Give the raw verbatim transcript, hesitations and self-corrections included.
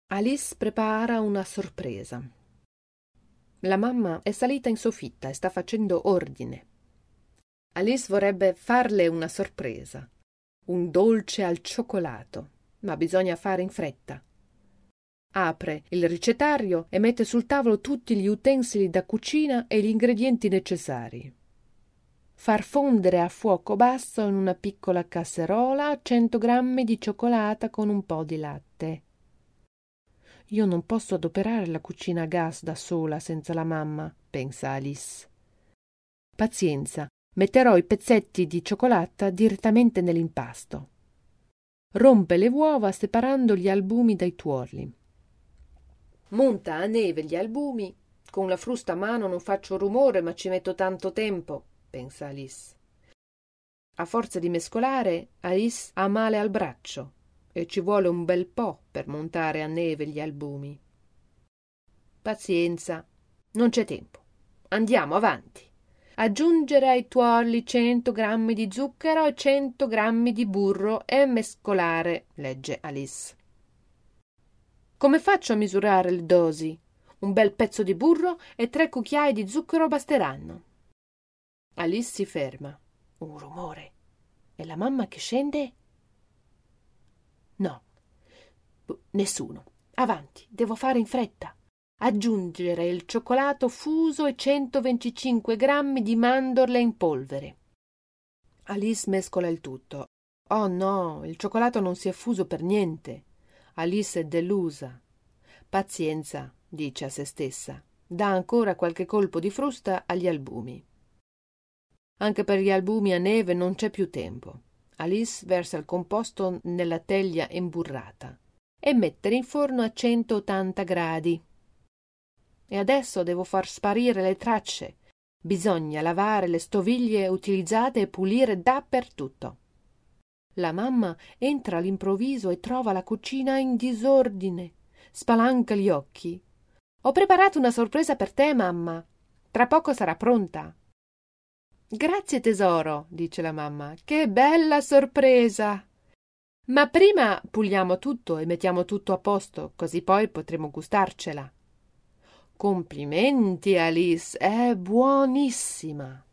Alice prepara una sorpresa. La mamma è salita in soffitta e sta facendo ordine. Alice vorrebbe farle una sorpresa, un dolce al cioccolato, ma bisogna fare in fretta. Apre il ricettario e mette sul tavolo tutti gli utensili da cucina e gli ingredienti necessari. Far fondere a fuoco basso in una piccola casserola cento grammi di cioccolata con un po' di latte. Io non posso adoperare la cucina a gas da sola senza la mamma, pensa Alice. Pazienza, metterò i pezzetti di cioccolata direttamente nell'impasto. Rompe le uova separando gli albumi dai tuorli. Monta a neve gli albumi. Con la frusta a mano non faccio rumore, ma ci metto tanto tempo, pensa Alice. A forza di mescolare, Alice ha male al braccio e ci vuole un bel po' per montare a neve gli albumi. Pazienza, non c'è tempo. Andiamo avanti. Aggiungere ai tuorli cento grammi di zucchero e cento grammi di burro e mescolare, legge Alice. Come faccio a misurare le dosi? Un bel pezzo di burro e tre cucchiai di zucchero basteranno. Alice si ferma. Un rumore. È la mamma che scende? No, nessuno. Avanti, devo fare in fretta. Aggiungere il cioccolato fuso e centoventicinque grammi di mandorle in polvere. Alice mescola il tutto. Oh no, il cioccolato non si è fuso per niente. Alice è delusa. Pazienza, dice a se stessa. Dà ancora qualche colpo di frusta agli albumi. Anche per gli albumi a neve non c'è più tempo. Alice versa il composto nella teglia imburrata e mettere in forno a centottanta gradi. E adesso devo far sparire le tracce. Bisogna lavare le stoviglie utilizzate e pulire dappertutto. La mamma entra all'improvviso e trova la cucina in disordine. Spalanca gli occhi. Ho preparato una sorpresa per te, mamma. Tra poco sarà pronta. Grazie tesoro, dice la mamma. Che bella sorpresa! Ma prima puliamo tutto e mettiamo tutto a posto, così poi potremo gustarcela. Complimenti, Alice, è buonissima.